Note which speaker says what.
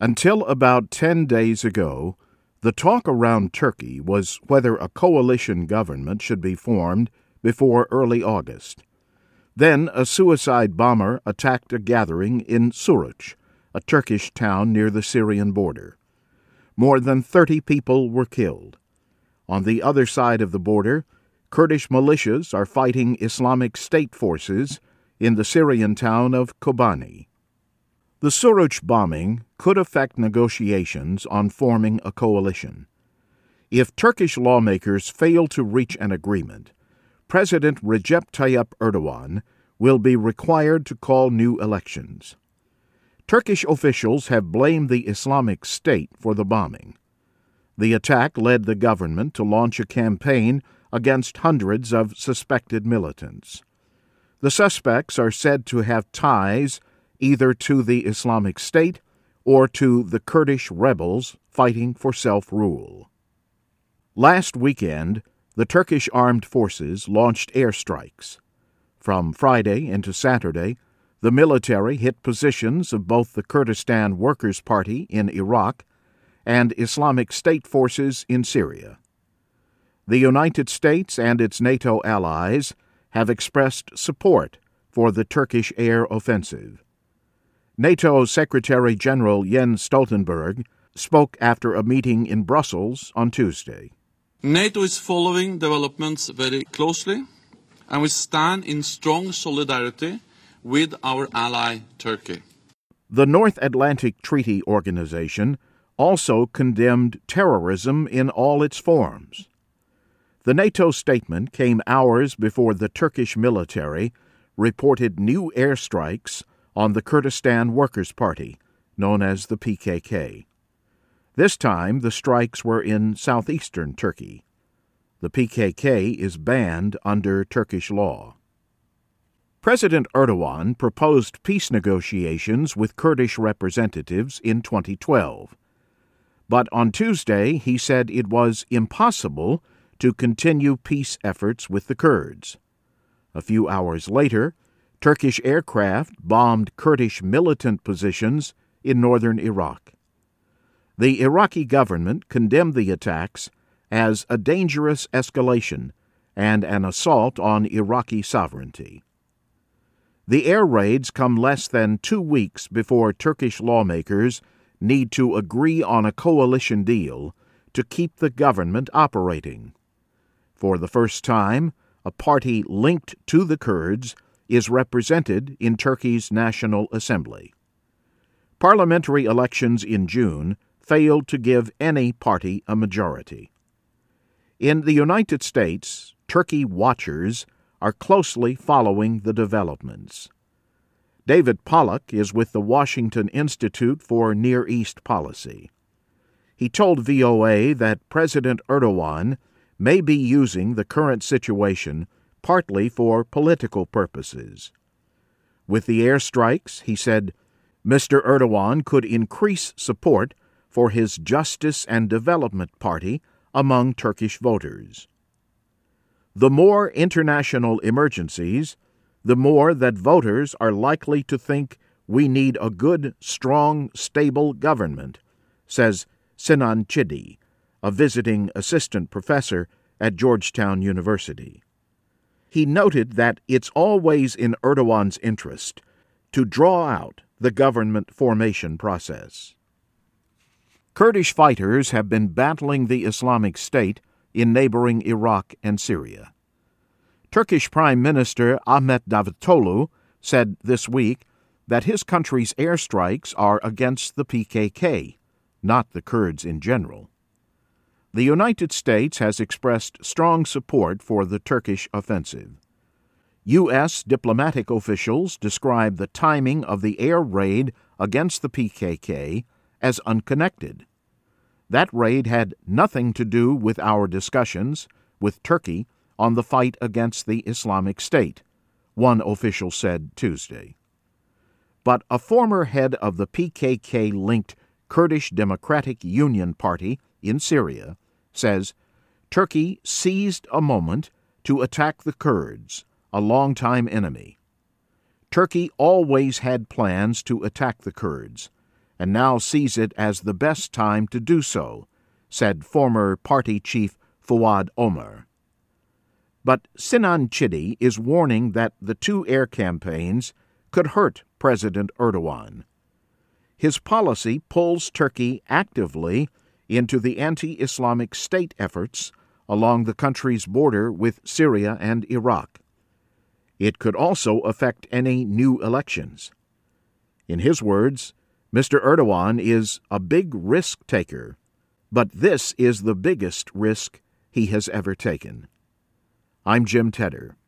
Speaker 1: Until about 10 days ago, the talk around Turkey was whether a coalition government should be formed before early August. Then a suicide bomber attacked a gathering in Suruç, a Turkish town near the Syrian border. More than 30 people were killed. On the other side of the border, Kurdish militias are fighting Islamic State forces in the Syrian town of Kobani. The Suruç bombing could affect negotiations on forming a coalition. If Turkish lawmakers fail to reach an agreement, President Recep Tayyip Erdogan will be required to call new elections. Turkish officials have blamed the Islamic State for the bombing. The attack led the government to launch a campaign against hundreds of suspected militants. The suspects are said to have ties either to the Islamic State or to the Kurdish rebels fighting for self-rule. Last weekend, the Turkish armed forces launched airstrikes. From Friday into Saturday, the military hit positions of both the Kurdistan Workers' Party in Iraq and Islamic State forces in Syria. The United States and its NATO allies have expressed support for the Turkish air offensive. NATO Secretary General Jens Stoltenberg spoke after a meeting in Brussels on Tuesday.
Speaker 2: NATO is following developments very closely, and we stand in strong solidarity with our ally Turkey.
Speaker 1: The North Atlantic Treaty Organization also condemned terrorism in all its forms. The NATO statement came hours before the Turkish military reported new airstrikes on the Kurdistan Workers' Party, known as the PKK. This time, the strikes were in southeastern Turkey. The PKK is banned under Turkish law. President Erdogan proposed peace negotiations with Kurdish representatives in 2012. But on Tuesday, he said it was impossible to continue peace efforts with the Kurds. A few hours later, Turkish aircraft bombed Kurdish militant positions in northern Iraq. The Iraqi government condemned the attacks as a dangerous escalation and an assault on Iraqi sovereignty. The air raids come less than 2 weeks before Turkish lawmakers need to agree on a coalition deal to keep the government operating. For the first time, a party linked to the Kurds is represented in Turkey's National Assembly. Parliamentary elections in June failed to give any party a majority. In the United States, Turkey watchers are closely following the developments. David Pollock is with the Washington Institute for Near East Policy. He told VOA that President Erdogan may be using the current situation partly for political purposes. With the airstrikes, he said, Mr. Erdogan could increase support for his Justice and Development Party among Turkish voters. The more international emergencies, the more that voters are likely to think we need a good, strong, stable government, says Sinan Chidi, a visiting assistant professor at Georgetown University. He noted that it's always in Erdogan's interest to draw out the government formation process. Kurdish fighters have been battling the Islamic State in neighboring Iraq and Syria. Turkish Prime Minister Ahmet Davutoglu said this week that his country's airstrikes are against the PKK, not the Kurds in general. The United States has expressed strong support for the Turkish offensive. U.S. diplomatic officials describe the timing of the air raid against the PKK as unconnected. That raid had nothing to do with our discussions with Turkey on the fight against the Islamic State, one official said Tuesday. But a former head of the PKK-linked Kurdish Democratic Union Party in Syria says Turkey seized a moment to attack the Kurds, a longtime enemy. Turkey always had plans to attack the Kurds, and now sees it as the best time to do so, said former party chief Fuad Omer. But Sinan Chidi is warning that the two air campaigns could hurt President Erdogan. His policy pulls Turkey actively into the anti-Islamic State efforts along the country's border with Syria and Iraq. It could also affect any new elections. In his words, Mr. Erdogan is a big risk taker, but this is the biggest risk he has ever taken. I'm Jim Tedder.